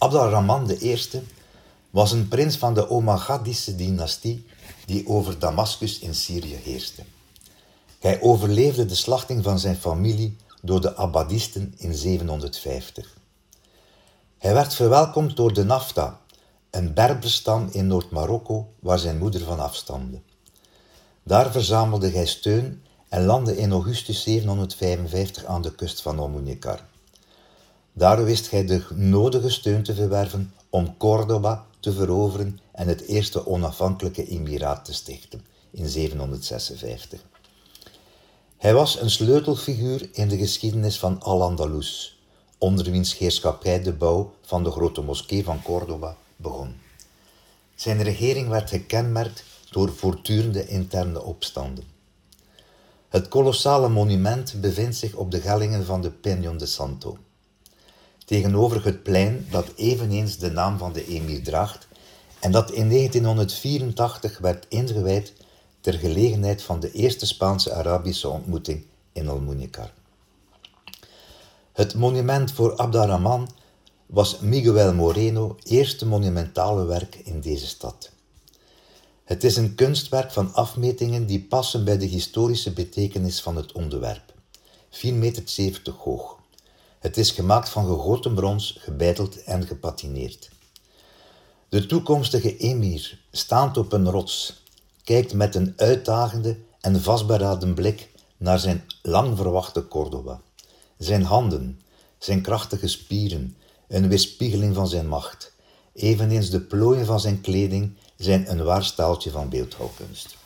Abd ar-Rahman I was een prins van de Omagadische dynastie die over Damascus in Syrië heerste. Hij overleefde de slachting van zijn familie door de Abbadisten in 750. Hij werd verwelkomd door de Nafta, een Berberstam in Noord-Marokko waar zijn moeder van afstamde. Daar verzamelde hij steun en landde in augustus 755 aan de kust van Oumounicar. Daar wist hij de nodige steun te verwerven om Córdoba te veroveren en het eerste onafhankelijke emiraat te stichten in 756. Hij was een sleutelfiguur in de geschiedenis van Al-Andalus, onder wiens heerschappij de bouw van de grote moskee van Córdoba begon. Zijn regering werd gekenmerkt door voortdurende interne opstanden. Het kolossale monument bevindt zich op de hellingen van de Peñón de Santo, tegenover het plein dat eveneens de naam van de emir draagt en dat in 1984 werd ingewijd ter gelegenheid van de eerste Spaanse-Arabische ontmoeting in Oumounicar. Het monument voor Abd ar-Rahman was Miguel Moreno's eerste monumentale werk in deze stad. Het is een kunstwerk van afmetingen die passen bij de historische betekenis van het onderwerp. 4,70 meter hoog. Het is gemaakt van gegoten brons, gebeiteld en gepatineerd. De toekomstige emir, staand op een rots, kijkt met een uitdagende en vastberaden blik naar zijn lang verwachte Córdoba. Zijn handen, zijn krachtige spieren, een weerspiegeling van zijn macht. Eveneens de plooien van zijn kleding zijn een waar staaltje van beeldhouwkunst.